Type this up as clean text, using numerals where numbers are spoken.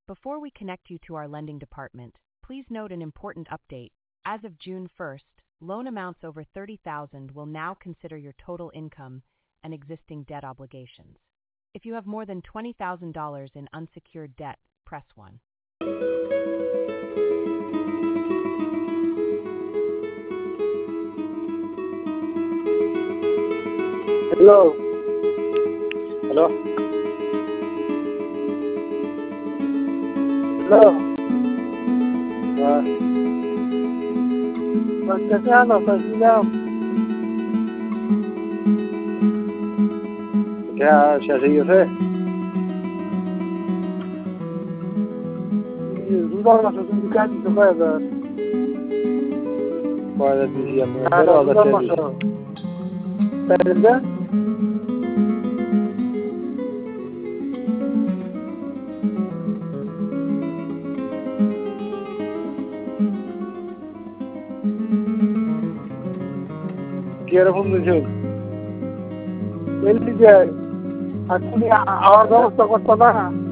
Before we connect you to our lending department, please note an important update. As of June 1st, loan amounts over $30,000 will now consider your total income and existing debt obligations. If you have more than $20,000 in unsecured debt, press 1. Hello. Hello. Hello. Castellano, Castellano. ¿Qué se hace yo sé? Duda la sindicati to fare. Guarda di sia, però da te. Perde? কিরকম বুঝুন এমনি যে আপনি আমার ব্যবস্থা করতো না